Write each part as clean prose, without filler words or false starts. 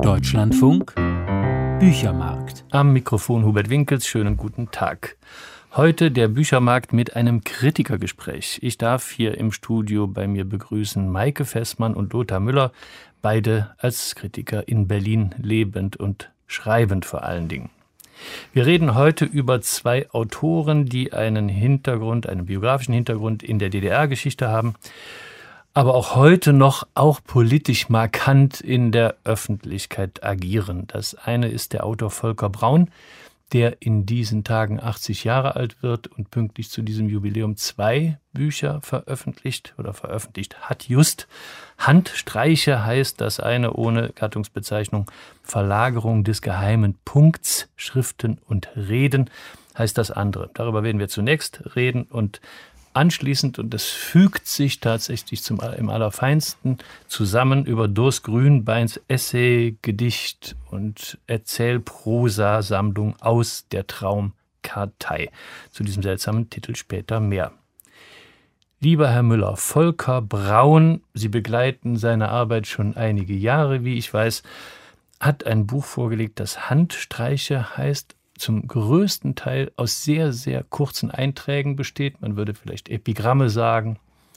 Deutschlandfunk Büchermarkt. Am Mikrofon Hubert Winkels, schönen guten Tag. Heute der Büchermarkt mit einem Kritikergespräch. Ich darf hier im Studio bei mir begrüßen Maike Fessmann und Lothar Müller, beide als Kritiker in Berlin lebend und schreibend vor allen Dingen. Wir reden heute über zwei Autoren, die einen biografischen Hintergrund in der DDR-Geschichte haben, aber auch heute noch auch politisch markant in der Öffentlichkeit agieren. Das eine ist der Autor Volker Braun, der in diesen Tagen 80 Jahre alt wird und pünktlich zu diesem Jubiläum 2 Bücher veröffentlicht hat. Just Handstreiche heißt das eine, ohne Gattungsbezeichnung, Verlagerung des geheimen Punkts, Schriften und Reden heißt das andere. Darüber werden wir zunächst reden und anschließend, und das fügt sich tatsächlich im Allerfeinsten zusammen, über Dos Grünbeins Essay, Gedicht und Erzählprosa-Sammlung Aus der Traumkartei. Zu diesem seltsamen Titel später mehr. Lieber Herr Müller, Volker Braun, Sie begleiten seine Arbeit schon einige Jahre, wie ich weiß, hat ein Buch vorgelegt, das Handstreiche heißt, zum größten Teil aus sehr, sehr kurzen Einträgen besteht. Man würde vielleicht Epigramme sagen,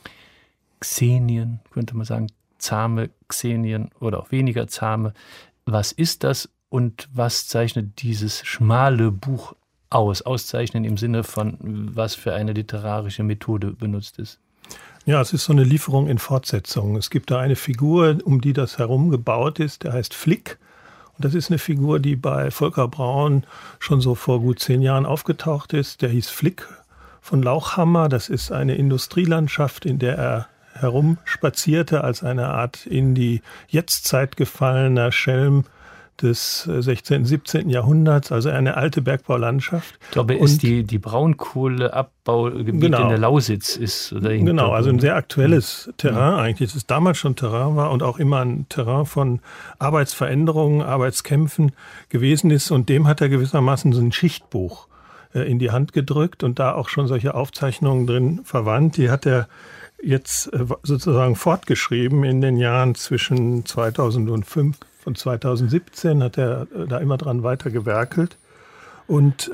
Xenien, könnte man sagen, zahme Xenien oder auch weniger zahme. Was ist das und was zeichnet dieses schmale Buch aus? Auszeichnen im Sinne von, was für eine literarische Methode benutzt ist? Ja, es ist so eine Lieferung in Fortsetzung. Es gibt da eine Figur, um die das herum gebaut ist, der heißt Flick. Und das ist eine Figur, die bei Volker Braun schon so vor gut 10 Jahren aufgetaucht ist. Der hieß Flick von Lauchhammer. Das ist eine Industrielandschaft, in der er herumspazierte als eine Art in die Jetztzeit gefallener Schelm des 16., 17. Jahrhunderts, also eine alte Bergbaulandschaft. Ich glaube, ist die Braunkohleabbaugebiet in der Lausitz ist. Oder genau, also ein sehr aktuelles Terrain eigentlich, das damals schon Terrain war und auch immer ein Terrain von Arbeitsveränderungen, Arbeitskämpfen gewesen ist. Und dem hat er gewissermaßen so ein Schichtbuch in die Hand gedrückt und da auch schon solche Aufzeichnungen drin verwandt. Die hat er jetzt sozusagen fortgeschrieben in den Jahren zwischen 2005 und 2017 hat er da immer dran weitergewerkelt. Und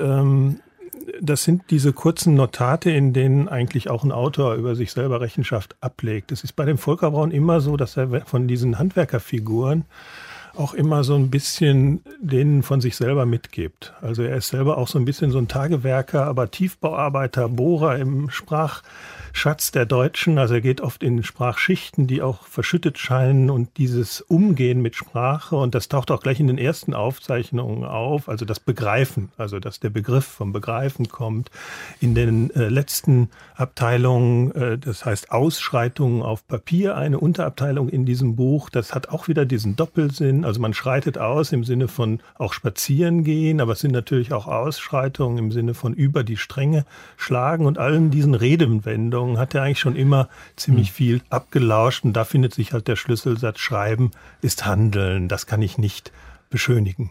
das sind diese kurzen Notate, in denen eigentlich auch ein Autor über sich selber Rechenschaft ablegt. Es ist bei dem Volker Braun immer so, dass er von diesen Handwerkerfiguren auch immer so ein bisschen denen von sich selber mitgibt. Also er ist selber auch so ein bisschen so ein Tagewerker, aber Tiefbauarbeiter, Bohrer im Sprachschatz der Deutschen. Also er geht oft in Sprachschichten, die auch verschüttet scheinen und dieses Umgehen mit Sprache, und das taucht auch gleich in den ersten Aufzeichnungen auf, also das Begreifen, also dass der Begriff vom Begreifen kommt. In den letzten Abteilungen, das heißt Ausschreitungen auf Papier, eine Unterabteilung in diesem Buch, das hat auch wieder diesen Doppelsinn. Also man schreitet aus im Sinne von auch spazieren gehen, aber es sind natürlich auch Ausschreitungen im Sinne von über die Stränge schlagen, und allen diesen Redewendungen hat er eigentlich schon immer ziemlich viel abgelauscht, und da findet sich halt der Schlüsselsatz: Schreiben ist Handeln. Das kann ich nicht beschönigen.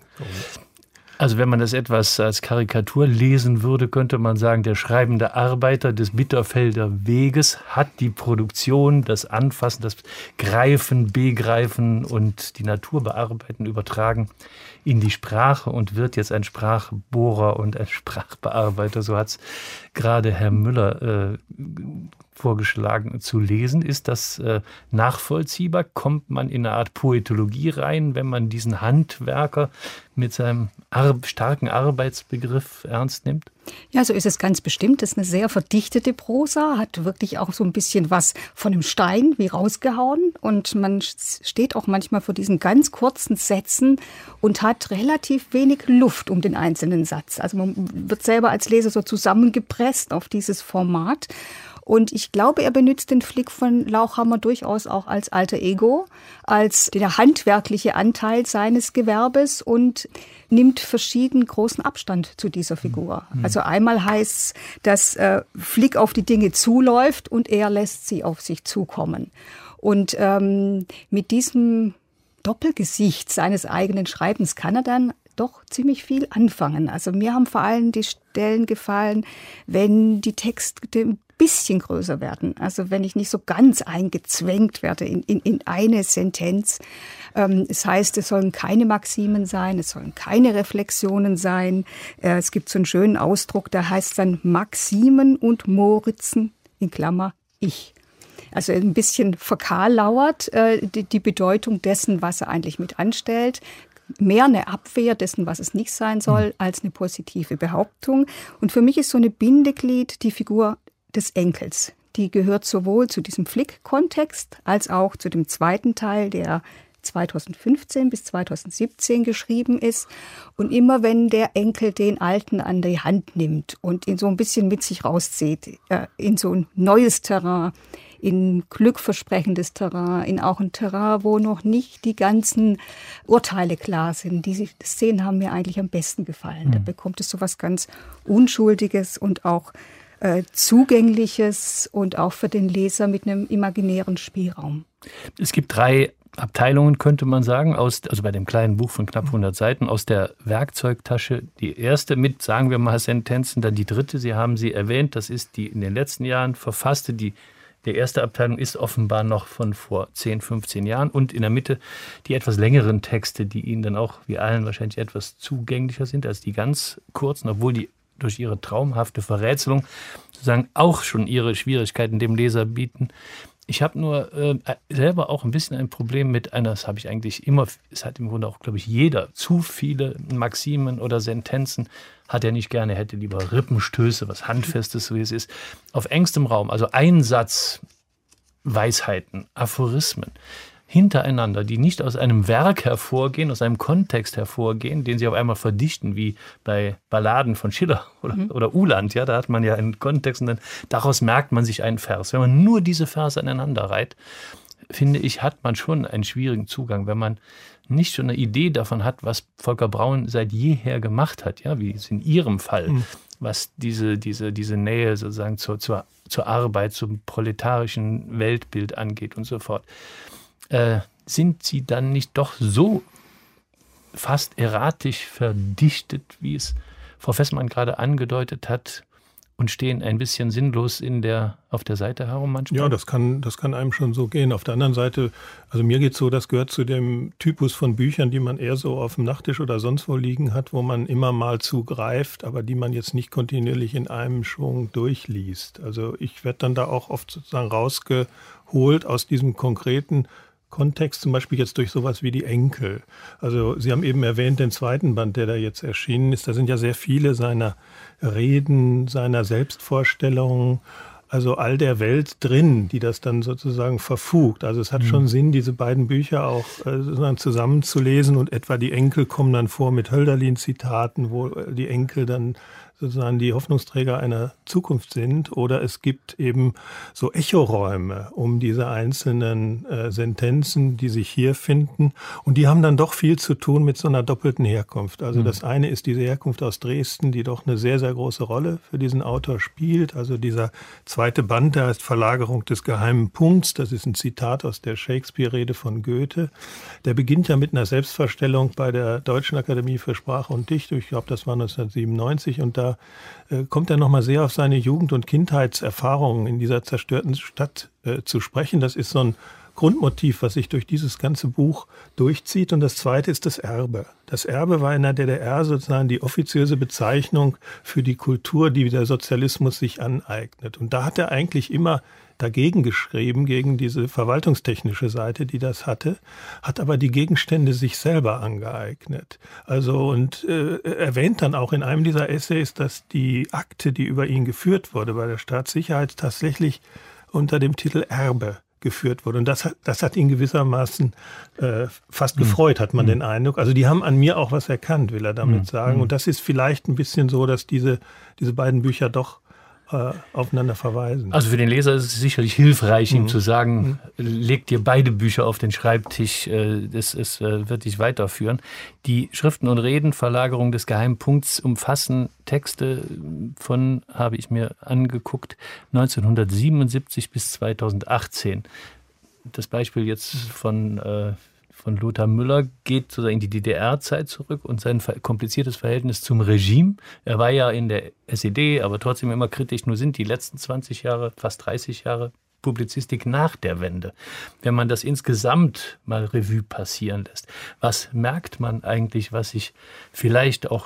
Also wenn man das etwas als Karikatur lesen würde, könnte man sagen, der schreibende Arbeiter des Bitterfelder Weges hat die Produktion, das Anfassen, das Greifen, Begreifen und die Natur bearbeiten übertragen in die Sprache und wird jetzt ein Sprachbohrer und ein Sprachbearbeiter. So hat es gerade Herr Müller vorgeschlagen zu lesen. Ist das nachvollziehbar? Kommt man in eine Art Poetologie rein, wenn man diesen Handwerker mit seinem starken Arbeitsbegriff ernst nimmt? Ja, so ist es ganz bestimmt. Das ist eine sehr verdichtete Prosa, hat wirklich auch so ein bisschen was von einem Stein wie rausgehauen. Und man steht auch manchmal vor diesen ganz kurzen Sätzen und hat relativ wenig Luft um den einzelnen Satz. Also man wird selber als Leser so zusammengepresst auf dieses Format. Und ich glaube, er benutzt den Flick von Lauchhammer durchaus auch als alter Ego, als der handwerkliche Anteil seines Gewerbes, und nimmt verschieden großen Abstand zu dieser Figur. Also einmal heißt es, dass Flick auf die Dinge zuläuft und er lässt sie auf sich zukommen. Und mit diesem Doppelgesicht seines eigenen Schreibens kann er dann doch ziemlich viel anfangen. Also mir haben vor allem die Stellen gefallen, wenn die Texte bisschen größer werden. Also wenn ich nicht so ganz eingezwängt werde in eine Sentenz. Das heißt, es sollen keine Maximen sein, es sollen keine Reflexionen sein. Es gibt so einen schönen Ausdruck, der heißt dann Maximen und Moritzen, in Klammer, ich. Also ein bisschen verkarlauert die Bedeutung dessen, was er eigentlich mit anstellt. Mehr eine Abwehr dessen, was es nicht sein soll, als eine positive Behauptung. Und für mich ist so eine Bindeglied die Figur des Enkels. Die gehört sowohl zu diesem Flick-Kontext als auch zu dem zweiten Teil, der 2015 bis 2017 geschrieben ist. Und immer wenn der Enkel den Alten an die Hand nimmt und ihn so ein bisschen mit sich rauszieht, in so ein neues Terrain, in glückversprechendes Terrain, in auch ein Terrain, wo noch nicht die ganzen Urteile klar sind. Diese Szenen haben mir eigentlich am besten gefallen. Da bekommt es so was ganz Unschuldiges und auch Zugängliches und auch für den Leser mit einem imaginären Spielraum. Es gibt 3 Abteilungen, könnte man sagen, also bei dem kleinen Buch von knapp 100 Seiten, aus der Werkzeugtasche. Die erste mit, sagen wir mal, Sentenzen, dann die dritte, Sie haben sie erwähnt, das ist die in den letzten Jahren verfasste, die erste Abteilung ist offenbar noch von vor 10, 15 Jahren und in der Mitte die etwas längeren Texte, die Ihnen dann auch, wie allen wahrscheinlich, etwas zugänglicher sind als die ganz kurzen, obwohl die durch ihre traumhafte Verrätselung sozusagen auch schon ihre Schwierigkeiten dem Leser bieten. Ich habe nur selber auch ein bisschen ein Problem mit einer, das habe ich eigentlich immer, es hat im Grunde auch, glaube ich, jeder, zu viele Maximen oder Sentenzen hat er nicht gerne, er hätte lieber Rippenstöße, was Handfestes, so wie es ist, auf engstem Raum, also Einsatzweisheiten, Aphorismen, hintereinander, die nicht aus einem Werk hervorgehen, aus einem Kontext hervorgehen, den sie auf einmal verdichten, wie bei Balladen von Schiller oder Uhland. Ja, da hat man ja einen Kontext und dann daraus merkt man sich einen Vers. Wenn man nur diese Verse aneinander reiht, finde ich, hat man schon einen schwierigen Zugang, wenn man nicht schon eine Idee davon hat, was Volker Braun seit jeher gemacht hat, ja, wie es in Ihrem Fall, was diese Nähe sozusagen zur Arbeit, zum proletarischen Weltbild angeht und so fort. Sind sie dann nicht doch so fast erratisch verdichtet, wie es Frau Fessmann gerade angedeutet hat, und stehen ein bisschen sinnlos auf der Seite herum manchmal? Ja, das kann einem schon so gehen. Auf der anderen Seite, also mir geht's so, das gehört zu dem Typus von Büchern, die man eher so auf dem Nachttisch oder sonst wo liegen hat, wo man immer mal zugreift, aber die man jetzt nicht kontinuierlich in einem Schwung durchliest. Also ich werde dann da auch oft sozusagen rausgeholt aus diesem konkreten Kontext, zum Beispiel jetzt durch sowas wie die Enkel. Also Sie haben eben erwähnt, den zweiten Band, der da jetzt erschienen ist, da sind ja sehr viele seiner Reden, seiner Selbstvorstellungen, also all der Welt drin, die das dann sozusagen verfugt. Also es hat schon Sinn, diese beiden Bücher auch sozusagen zusammenzulesen, und etwa die Enkel kommen dann vor mit Hölderlin-Zitaten, wo die Enkel dann sozusagen die Hoffnungsträger einer Zukunft sind, oder es gibt eben so Echoräume um diese einzelnen Sentenzen, die sich hier finden, und die haben dann doch viel zu tun mit so einer doppelten Herkunft. Also das eine ist diese Herkunft aus Dresden, die doch eine sehr, sehr große Rolle für diesen Autor spielt. Also dieser zweite Band, der heißt Verlagerung des geheimen Punkts, das ist ein Zitat aus der Shakespeare-Rede von Goethe. Der beginnt ja mit einer Selbstvorstellung bei der Deutschen Akademie für Sprache und Dichtung, ich glaube, das war 1997, und da kommt er nochmal sehr auf seine Jugend- und Kindheitserfahrungen in dieser zerstörten Stadt zu sprechen. Das ist so ein Grundmotiv, was sich durch dieses ganze Buch durchzieht. Und das zweite ist das Erbe. Das Erbe war in der DDR sozusagen die offiziöse Bezeichnung für die Kultur, die der Sozialismus sich aneignet. Und da hat er eigentlich immer dagegen geschrieben, gegen diese verwaltungstechnische Seite, die das hatte, hat aber die Gegenstände sich selber angeeignet. Also und erwähnt dann auch in einem dieser Essays, dass die Akte, die über ihn geführt wurde bei der Staatssicherheit, tatsächlich unter dem Titel Erbe geführt wurde. Und das hat ihn gewissermaßen fast gefreut, hat man den Eindruck. Also die haben an mir auch was erkannt, will er damit sagen. Und das ist vielleicht ein bisschen so, dass diese beiden Bücher doch aufeinander verweisen. Also für den Leser ist es sicherlich hilfreich, ihm zu sagen, leg dir beide Bücher auf den Schreibtisch, das wird dich weiterführen. Die Schriften und Reden, Verlagerung des geheimen Punkts, umfassen Texte von, habe ich mir angeguckt, 1977 bis 2018. Das Beispiel jetzt von von Lothar Müller geht sozusagen in die DDR-Zeit zurück und sein kompliziertes Verhältnis zum Regime. Er war ja in der SED, aber trotzdem immer kritisch. Nur sind die letzten 20 Jahre, fast 30 Jahre Publizistik nach der Wende. Wenn man das insgesamt mal Revue passieren lässt, was merkt man eigentlich, was sich vielleicht auch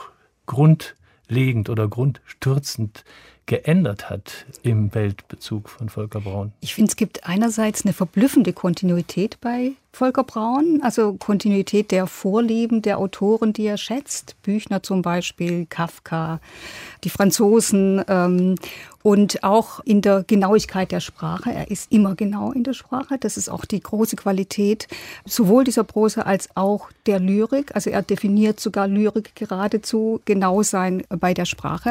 grundlegend oder grundstürzend geändert hat im Weltbezug von Volker Braun? Ich finde, es gibt einerseits eine verblüffende Kontinuität bei Volker Braun, also Kontinuität der Vorlieben der Autoren, die er schätzt. Büchner zum Beispiel, Kafka, die Franzosen und auch in der Genauigkeit der Sprache. Er ist immer genau in der Sprache. Das ist auch die große Qualität sowohl dieser Prosa als auch der Lyrik. Also er definiert sogar Lyrik geradezu genau sein bei der Sprache.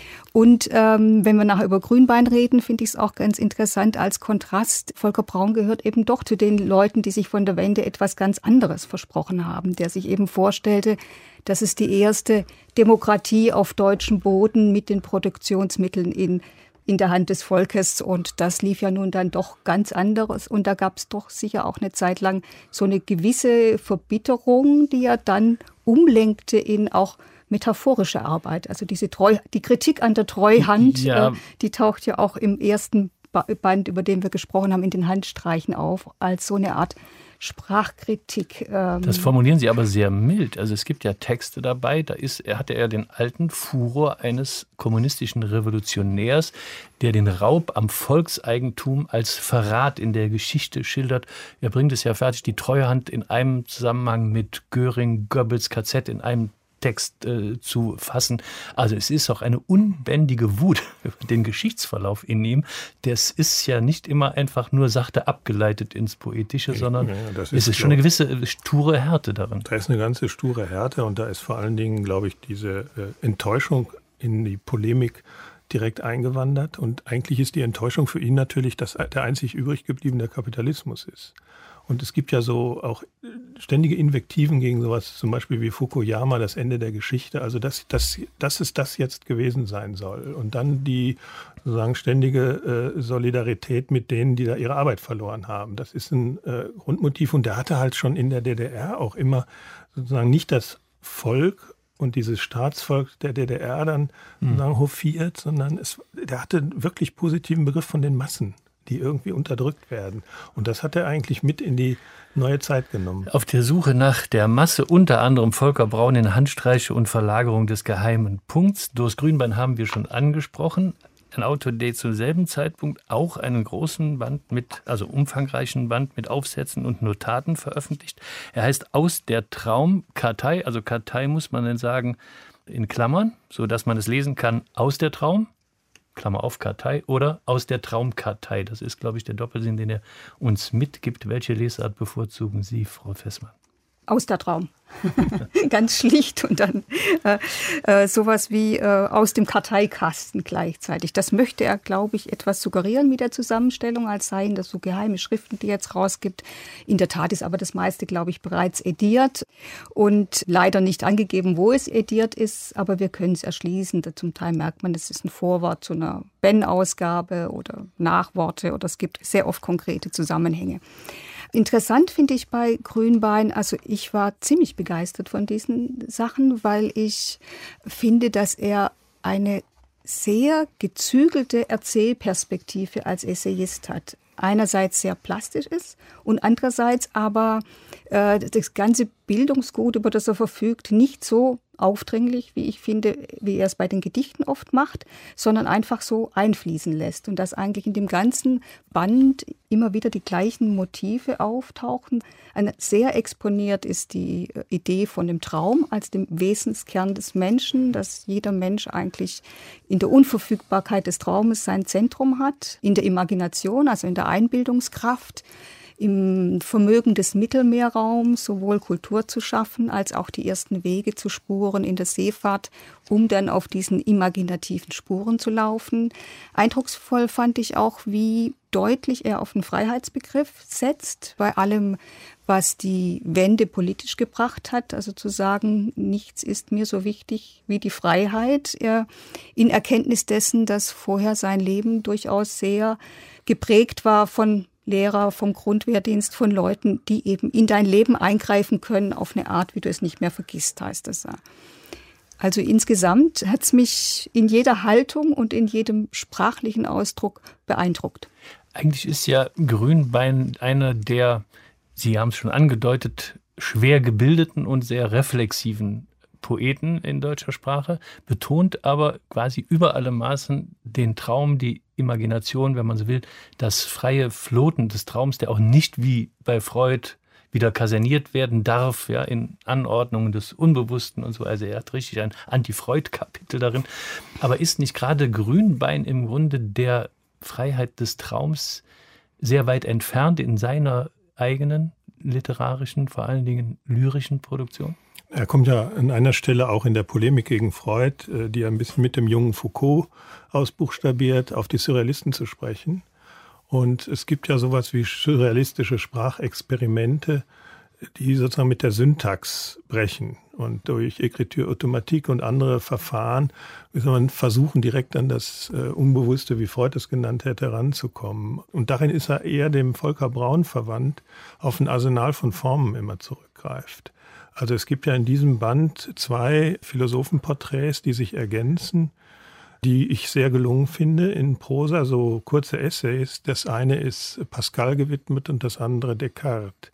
Und wenn wir nachher über Grünbein reden, finde ich es auch ganz interessant als Kontrast. Volker Braun gehört eben doch zu den Leuten, die sich von der Wende etwas ganz anderes versprochen haben, der sich eben vorstellte, dass es die erste Demokratie auf deutschem Boden mit den Produktionsmitteln in der Hand des Volkes. Und das lief ja nun dann doch ganz anderes. Und da gab es doch sicher auch eine Zeit lang so eine gewisse Verbitterung, die er dann umlenkte in auch metaphorische Arbeit. Also die Kritik an der Treuhand, die taucht ja auch im ersten Band, über den wir gesprochen haben, in den Handstreichen auf, als so eine Art Sprachkritik. Das formulieren Sie aber sehr mild. Also es gibt ja Texte dabei, hatte er den alten Furor eines kommunistischen Revolutionärs, der den Raub am Volkseigentum als Verrat in der Geschichte schildert. Er bringt es ja fertig, die Treuhand in einem Zusammenhang mit Göring, Goebbels, KZ in einem Text zu fassen. Also es ist auch eine unbändige Wut über den Geschichtsverlauf in ihm. Das ist ja nicht immer einfach nur sachte abgeleitet ins Poetische, sondern es ist schon eine gewisse sture Härte darin. Da ist eine ganze sture Härte und da ist vor allen Dingen, glaube ich, diese Enttäuschung in die Polemik direkt eingewandert. Und eigentlich ist die Enttäuschung für ihn natürlich, dass der einzig übrig gebliebene Kapitalismus ist. Und es gibt ja so auch ständige Invektiven gegen sowas, zum Beispiel wie Fukuyama, das Ende der Geschichte, also dass es das jetzt gewesen sein soll. Und dann die sozusagen ständige Solidarität mit denen, die da ihre Arbeit verloren haben. Das ist ein Grundmotiv und der hatte halt schon in der DDR auch immer sozusagen nicht das Volk und dieses Staatsvolk der DDR dann sozusagen hofiert, sondern der hatte einen wirklich positiven Begriff von den Massen, die irgendwie unterdrückt werden. Und das hat er eigentlich mit in die neue Zeit genommen. Auf der Suche nach der Masse, unter anderem Volker Braun in Handstreiche und Verlagerung des geheimen Punkts. Durst Grünbein haben wir schon angesprochen. Ein Autor, der zum selben Zeitpunkt auch einen großen Band umfangreichen Band mit Aufsätzen und Notaten veröffentlicht. Er heißt Aus der Traumkartei. Also Kartei muss man dann sagen in Klammern, sodass man es lesen kann, aus der Traum. Klammer auf, Kartei, oder aus der Traumkartei. Das ist, glaube ich, der Doppelsinn, den er uns mitgibt. Welche Lesart bevorzugen Sie, Frau Fessmann? Aus der Traum. Ganz schlicht und dann sowas wie aus dem Karteikasten gleichzeitig. Das möchte er, glaube ich, etwas suggerieren mit der Zusammenstellung, als seien das so geheime Schriften, die er jetzt rausgibt. In der Tat ist aber das meiste, glaube ich, bereits ediert und leider nicht angegeben, wo es ediert ist, aber wir können es erschließen. Zum Teil merkt man, das ist ein Vorwort zu einer Ben-Ausgabe oder Nachworte oder es gibt sehr oft konkrete Zusammenhänge. Interessant finde ich bei Grünbein, also ich war ziemlich begeistert von diesen Sachen, weil ich finde, dass er eine sehr gezügelte Erzählperspektive als Essayist hat. Einerseits sehr plastisch ist und andererseits aber das ganze Bildungsgut, über das er verfügt, nicht so aufdringlich, wie ich finde, wie er es bei den Gedichten oft macht, sondern einfach so einfließen lässt. Und dass eigentlich in dem ganzen Band immer wieder die gleichen Motive auftauchen. Sehr exponiert ist die Idee von dem Traum als dem Wesenskern des Menschen, dass jeder Mensch eigentlich in der Unverfügbarkeit des Traumes sein Zentrum hat, in der Imagination, also in der Einbildungskraft, im Vermögen des Mittelmeerraums sowohl Kultur zu schaffen, als auch die ersten Wege zu spuren in der Seefahrt, um dann auf diesen imaginativen Spuren zu laufen. Eindrucksvoll fand ich auch, wie deutlich er auf den Freiheitsbegriff setzt, bei allem, was die Wende politisch gebracht hat. Also zu sagen, nichts ist mir so wichtig wie die Freiheit. Er in Erkenntnis dessen, dass vorher sein Leben durchaus sehr geprägt war von Lehrer, vom Grundwehrdienst, von Leuten, die eben in dein Leben eingreifen können auf eine Art, wie du es nicht mehr vergisst, heißt das ja. Also insgesamt hat es mich in jeder Haltung und in jedem sprachlichen Ausdruck beeindruckt. Eigentlich ist ja Grünbein einer der, Sie haben es schon angedeutet, schwer gebildeten und sehr reflexiven Poeten in deutscher Sprache, betont aber quasi über alle Maßen den Traum, die Imagination, wenn man so will, das freie Floten des Traums, der auch nicht wie bei Freud wieder kaserniert werden darf, ja, in Anordnungen des Unbewussten und so. Also er hat richtig ein Anti-Freud-Kapitel darin. Aber ist nicht gerade Grünbein im Grunde der Freiheit des Traums sehr weit entfernt in seiner eigenen literarischen, vor allen Dingen lyrischen Produktion? Er kommt ja an einer Stelle auch in der Polemik gegen Freud, die er ein bisschen mit dem jungen Foucault ausbuchstabiert, auf die Surrealisten zu sprechen. Und es gibt ja sowas wie surrealistische Sprachexperimente, die sozusagen mit der Syntax brechen und durch Écriture automatique und andere Verfahren versuchen, direkt an das Unbewusste, wie Freud es genannt hätte, heranzukommen. Und darin ist er eher dem Volker Braun verwandt, auf ein Arsenal von Formen immer zurückgreift. Also es gibt ja in diesem Band 2 Philosophenporträts, die sich ergänzen, die ich sehr gelungen finde in Prosa, so kurze Essays. Das eine ist Pascal gewidmet und das andere Descartes.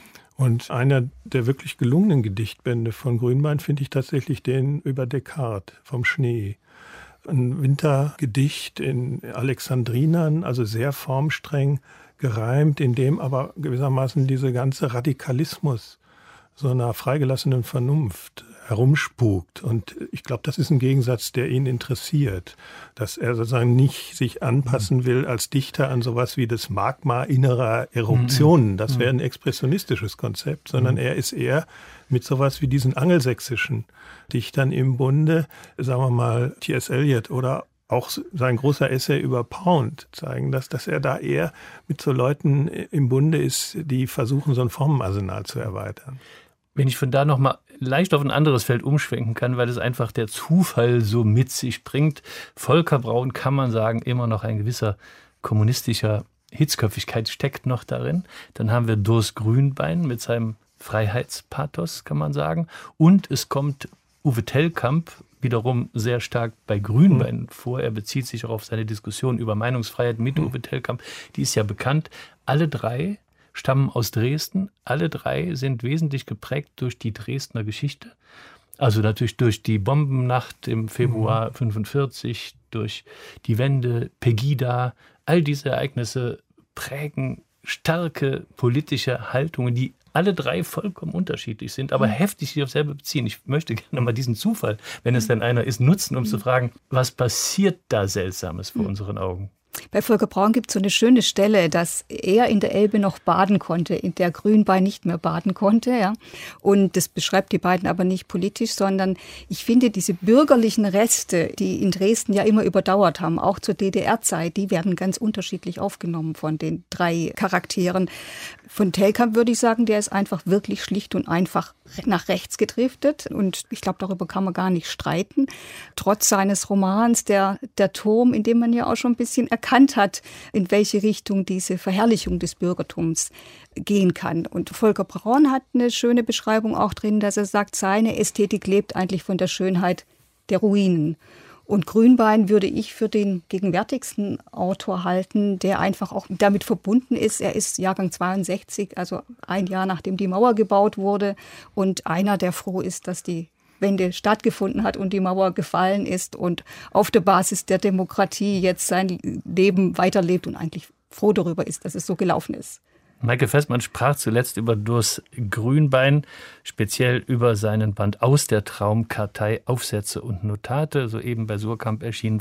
Und einer der wirklich gelungenen Gedichtbände von Grünbein finde ich tatsächlich den über Descartes, vom Schnee. Ein Wintergedicht in Alexandrinern, also sehr formstreng gereimt, in dem aber gewissermaßen dieser ganze Radikalismus so einer freigelassenen Vernunft herumspukt. Und ich glaube, das ist ein Gegensatz, der ihn interessiert, dass er sozusagen nicht sich anpassen will als Dichter an sowas wie das Magma innerer Eruptionen. Das wäre ein expressionistisches Konzept, sondern er ist eher mit sowas wie diesen angelsächsischen Dichtern im Bunde, sagen wir mal T.S. Eliot oder auch sein großer Essay über Pound zeigen, dass er da eher mit so Leuten im Bunde ist, die versuchen, so ein Formenarsenal zu erweitern. Wenn ich von da nochmal leicht auf ein anderes Feld umschwenken kann, weil es einfach der Zufall so mit sich bringt. Volker Braun, kann man sagen, immer noch ein gewisser kommunistischer Hitzköpfigkeit steckt noch darin. Dann haben wir Durst Grünbein mit seinem Freiheitspathos, kann man sagen. Und es kommt Uwe Tellkamp wiederum sehr stark bei Grünbein vor. Er bezieht sich auch auf seine Diskussion über Meinungsfreiheit mit Uwe Tellkamp. Die ist ja bekannt. Alle drei stammen aus Dresden. Alle drei sind wesentlich geprägt durch die Dresdner Geschichte. Also natürlich durch die Bombennacht im Februar 1945, durch die Wende, Pegida. All diese Ereignisse prägen starke politische Haltungen, die alle drei vollkommen unterschiedlich sind, aber heftig sich auf selber beziehen. Ich möchte gerne mal diesen Zufall, wenn es denn einer ist, nutzen, um zu fragen, was passiert da Seltsames vor unseren Augen? Bei Volker Braun gibt es so eine schöne Stelle, dass er in der Elbe noch baden konnte, in der Grünbein nicht mehr baden konnte. Ja. Und das beschreibt die beiden aber nicht politisch, sondern ich finde, diese bürgerlichen Reste, die in Dresden ja immer überdauert haben, auch zur DDR-Zeit, die werden ganz unterschiedlich aufgenommen von den drei Charakteren. Von Tellkamp würde ich sagen, der ist einfach wirklich schlicht und einfach nach rechts gedriftet. Und ich glaube, darüber kann man gar nicht streiten. Trotz seines Romans Der Turm, in dem man ja auch schon ein bisschen erkannt hat, in welche Richtung diese Verherrlichung des Bürgertums gehen kann. Und Volker Braun hat eine schöne Beschreibung auch drin, dass er sagt, seine Ästhetik lebt eigentlich von der Schönheit der Ruinen. Und Grünbein würde ich für den gegenwärtigsten Autor halten, der einfach auch damit verbunden ist. Er ist Jahrgang 62, also ein Jahr nachdem die Mauer gebaut wurde. Und einer, der froh ist, dass die Wende stattgefunden hat und die Mauer gefallen ist und auf der Basis der Demokratie jetzt sein Leben weiterlebt und eigentlich froh darüber ist, dass es so gelaufen ist. Maike Festmann sprach zuletzt über Durst Grünbein, speziell über seinen Band Aus der Traumkartei, Aufsätze und Notate, soeben bei Suhrkamp erschienen,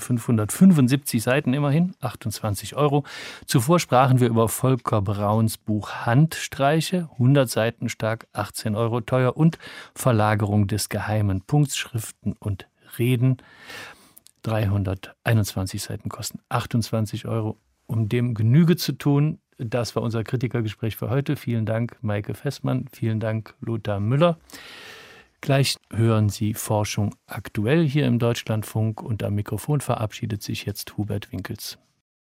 575 Seiten immerhin, 28 €. Zuvor sprachen wir über Volker Brauns Buch Handstreiche, 100 Seiten stark, 18 € teuer und Verlagerung des geheimen Punkts, Schriften und Reden, 321 Seiten kosten 28 €. Um dem Genüge zu tun, das war unser Kritikergespräch für heute. Vielen Dank, Maike Festmann. Vielen Dank, Lothar Müller. Gleich hören Sie Forschung aktuell hier im Deutschlandfunk und am Mikrofon verabschiedet sich jetzt Hubert Winkels.